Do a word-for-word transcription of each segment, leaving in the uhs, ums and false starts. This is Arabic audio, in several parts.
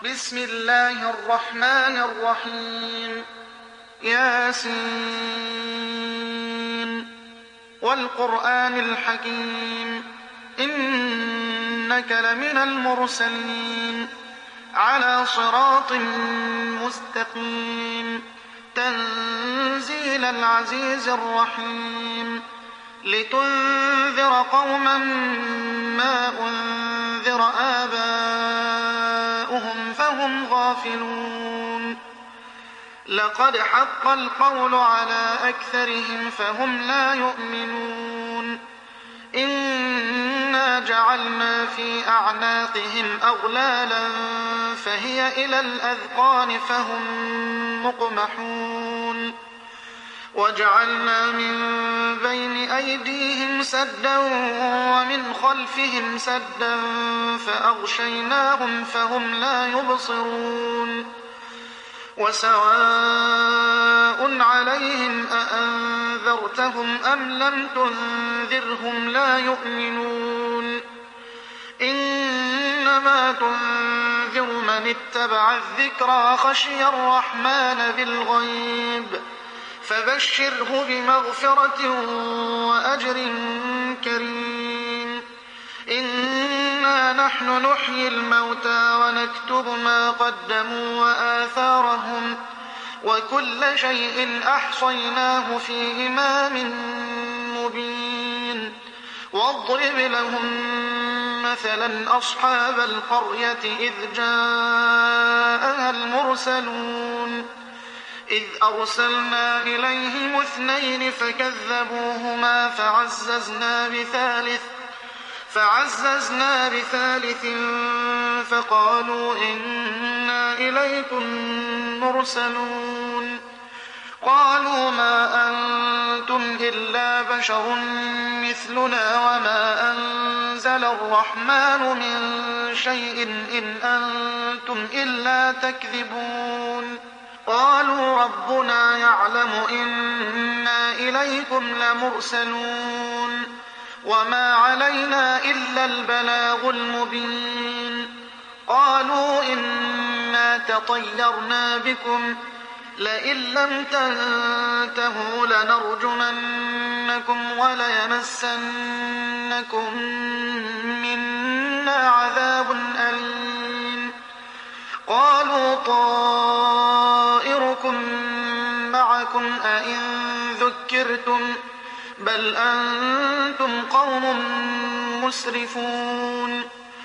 بسم الله الرحمن الرحيم. ياسين والقرآن الحكيم إنك لمن المرسلين على صراط مستقيم تنزيل العزيز الرحيم لتنذر قوما ما أنذر آباؤهم فهم غافلون لقد حق القول على أكثرهم فهم لا يؤمنون إنا جعلنا في أعناقهم أغلالا فهي إلى الأذقان فهم مقمحون وجعلنا من بين أيديهم سدا ومن خلفهم سدا فأغشيناهم فهم لا يبصرون وسواء عليهم أأنذرتهم أم لم تنذرهم لا يؤمنون إنما تنذر من اتبع الذكر وخشي الرحمن بالغيب فبشره بمغفرة وأجر كريم إنا نحن نحيي الموتى ونكتب ما قدموا وآثارهم وكل شيء أحصيناه في إمام مبين واضرب لهم مثلا أصحاب القرية إذ جاءها المرسلون إذ أرسلنا إليهم اثنين فكذبوهما فعززنا بثالث فعززنا بثالث فقالوا إنا إليكم مرسلون قالوا ما أنتم إلا بشر مثلنا وما أنزل الرحمن من شيء إن أنتم إلا تكذبون قالوا ربنا يعلم إنا إليكم لمرسلون وما علينا إلا البلاغ المبين قالوا إنا تطيرنا بكم لئن لم تنتهوا لنرجمنكم وليمسنكم منا عذاب أليم قالوا طائركم معكم أئن ذكرتم بل أنتم قوم مسرفون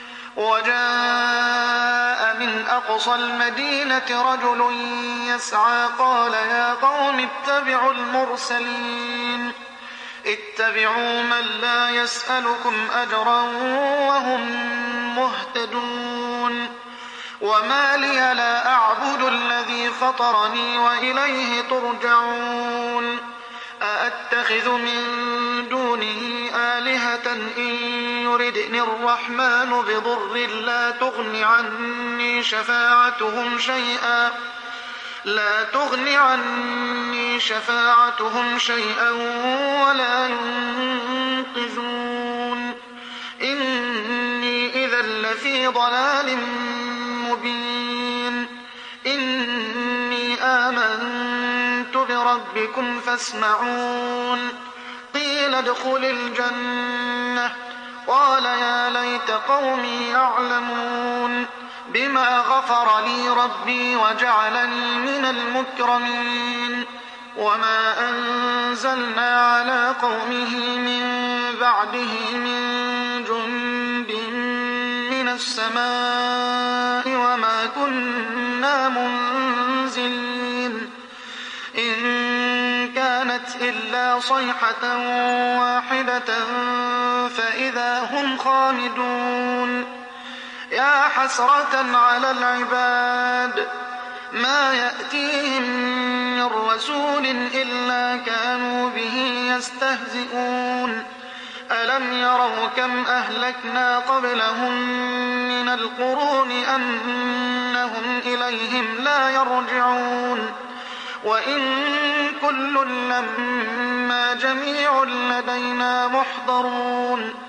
وجاء من أقصى المدينة رجل يسعى قال يا قوم اتبعوا المرسلين اتبعوا من لا يسألكم أجرا وهم مهتدون وما لي لا أعبد الذي فطرني وإليه ترجعون أأتخذ من دونه آلهة إن يردني الرحمن بضر لا تغن عني شفاعتهم شيئا لا تغن عني شفاعتهم شيئا ولا ينقذون إني إذا لفي ضلال مبين إني آمنت بربكم فاسمعون قيل ادخل الجنة قال يا ليت قومي يعلمون بما غفر لي ربي وجعلني من المكرمين وما أنزلنا على قومه من بعده من جند من السماء وما كنا منزلين إن كانت إلا صيحة واحدة فإذا هم خامدون يا حسرة على العباد ما يأتيهم من رسول إلا كانوا به يستهزئون ألم يروا كم أهلكنا قبلهم من القرون أنهم إليهم لا يرجعون وإن كل لما جميع لدينا محضرون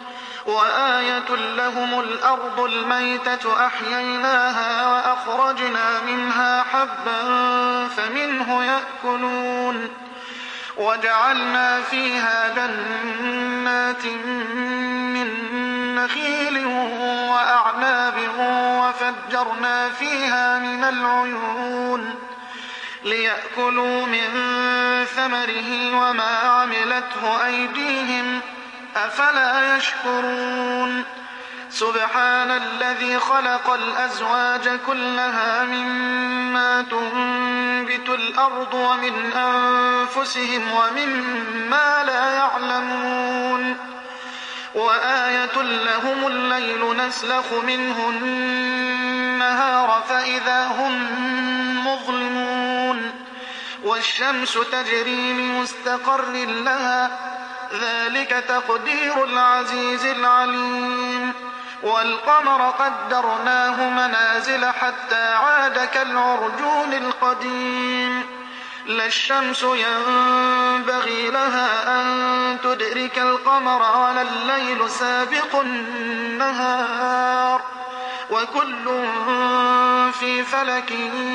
وآية لهم الأرض الميتة أحييناها وأخرجنا منها حبا فمنه يأكلون وجعلنا فيها جنات من نخيل وأعناب وفجرنا فيها من العيون ليأكلوا من ثمره وما عملته أيديهم أفلا يشكرون سبحان الذي خلق الأزواج كلها مما تنبت الأرض ومن أنفسهم ومما لا يعلمون وآية لهم الليل نسلخ منه النهار فإذا هم مظلمون والشمس تجري لمستقر لها ذلك تقدير العزيز العليم والقمر قدرناه منازل حتى عاد كالعرجون القديم لا الشمس ينبغي لها أن تدرك القمر ولا الليل سابق النهار وكل في فلك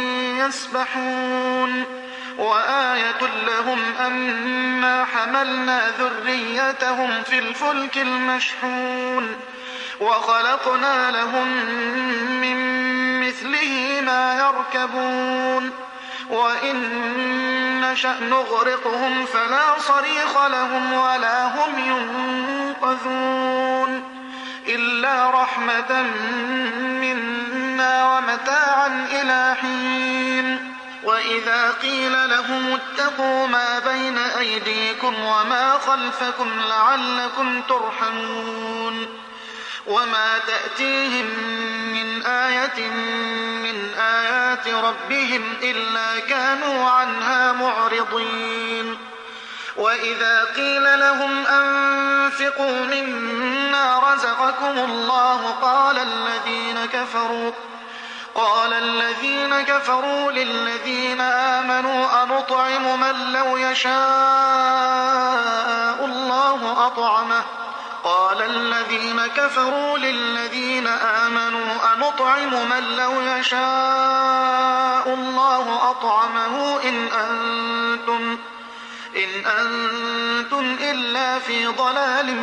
يسبحون وآية لهم أنا حملنا ذريتهم في الفلك المشحون وخلقنا لهم من مثله ما يركبون وإن نشأ نغرقهم فلا صريخ لهم ولا هم ينقذون إلا رحمة منا ومتاعا إلى حين وإذا قيل لهم اتقوا ما بين أيديكم وما خلفكم لعلكم ترحمون وما تأتيهم من آية من آيات ربهم إلا كانوا عنها معرضين وإذا قيل لهم أنفقوا مما رزقكم الله قال الذين كفروا قال الذين كفروا للذين آمنوا أنطعم من لو يشاء الله أطعمه قال الذين كفروا للذين آمنوا أنطعم من لو يشاء الله أطعمه إن أنتم إن أنتم إلا في ضلال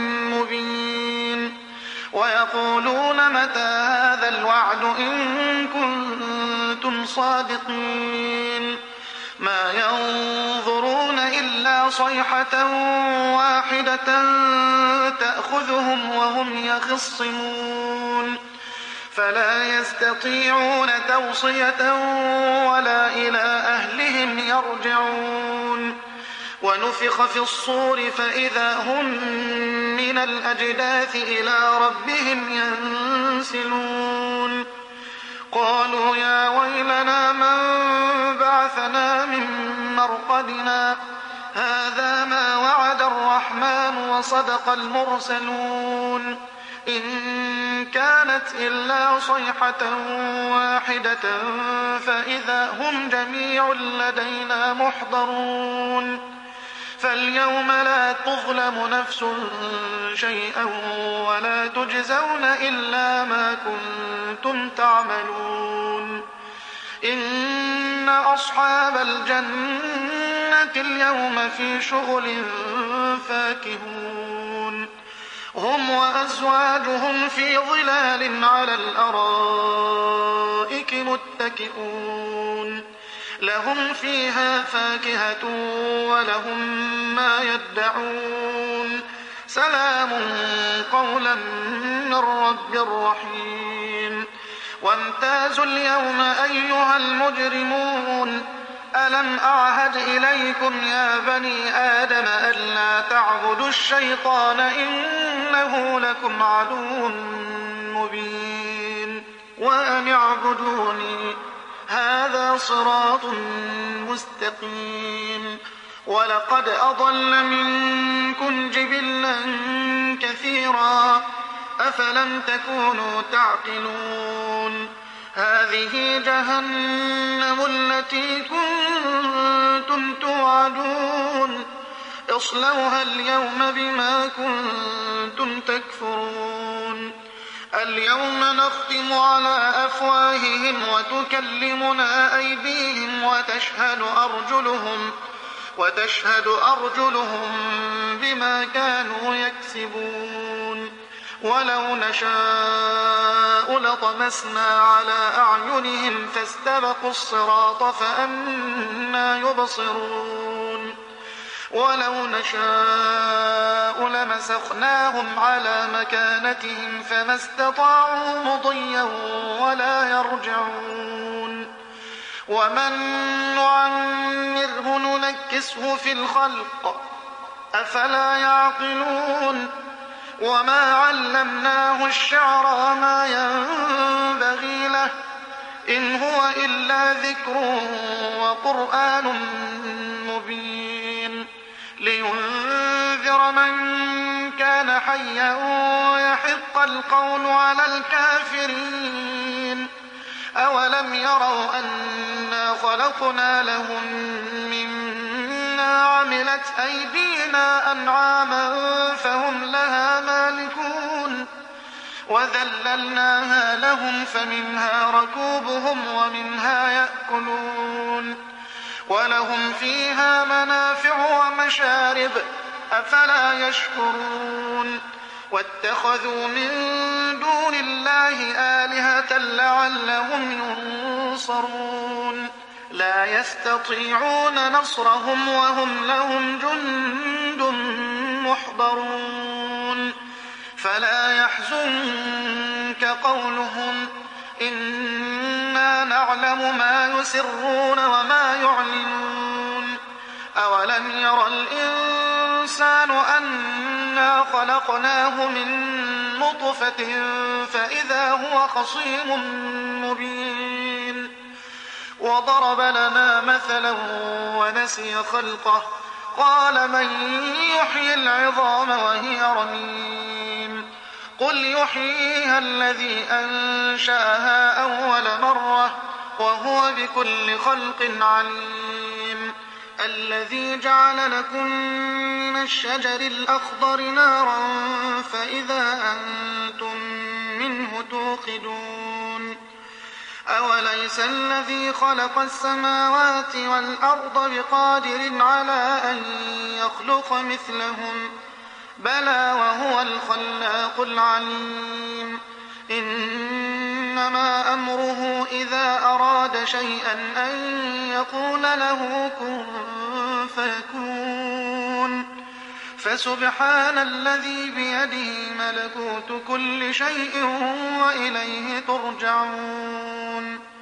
مبين ويقولون متى هذا الوعد إن كنتم صادقين ما ينظرون إلا صيحة واحدة تأخذهم وهم يخصمون فلا يستطيعون توصية ولا إلى أهلهم يرجعون ونفخ في الصور فإذا هم من الأجداث إلى ربهم ينسلون قالوا يا ويلنا من بعثنا من مرقدنا هذا ما وعد الرحمن وصدق المرسلون إن كانت إلا صيحة واحدة فإذا هم جميع لدينا محضرون فاليوم لا تظلم نفس شيئا ولا تجزون إلا ما كنتم تعملون إن أصحاب الجنة اليوم في شغل فاكهون هم وأزواجهم في ظلال على الأرائك متكئون لهم فيها فاكهة ولهم ما يدعون سلام قولا من رب رحيم وامتازوا اليوم أيها المجرمون ألم أعهد إليكم يا بني آدم ألا تعبدوا الشيطان إنه لكم عدو مبين وأن اعبدوني هذا صراط مستقيم ولقد أضل منكم جبلا كثيرا أفلم تكونوا تعقلون هذه جهنم التي كنتم توعدون اصلوها اليوم بما كنتم تكفرون اليوم نختم على أفواههم وتكلمنا أيديهم وتشهد أرجلهم وتشهد أرجلهم بما كانوا يكسبون ولو نشاء لطمسنا على أعينهم فاستبقوا الصراط فأنى يبصرون ولو نشاء لمسخناهم على مكانتهم فما استطاعوا مضيا ولا يرجعون ومن نعمره ننكسه في الخلق أفلا يعقلون وما علمناه الشعر وما ينبغي له إن هو إلا ذكر وقرآن مبين لينذر من كان حيا ويحق القول على الكافرين أولم يروا أنا خلقنا لهم مما عملت أيدينا أنعاما فهم لها مالكون وذللناها لهم فمنها ركوبهم ومنها يأكلون ولهم فيها منافع ومشارب أفلا يشكرون واتخذوا من دون الله آلهة لعلهم ينصرون لا يستطيعون نصرهم وهم لهم جند محضرون فلا يحزنك قولهم إنا نعلم ما يسرون وما يعلنون أولم ير الإنسان أنا خلقناه من نطفة فإذا هو خصيم مبين وضرب لنا مثلا ونسي خلقه قال من يحيي العظام وهي رميم قل يحييها الذي أنشأها أول مرة وهو بكل خلق عليم الذي جعل لكم من الشجر الأخضر نارا فإذا أنتم منه توقدون أوليس الذي خلق السماوات والأرض بقادر على أن يخلق مثلهم بلى وهو الخلاق العليم إنما أمره إذا أراد شيئا أن يقول له كن فيكون فسبحان الذي بيده ملكوت كل شيء وإليه ترجعون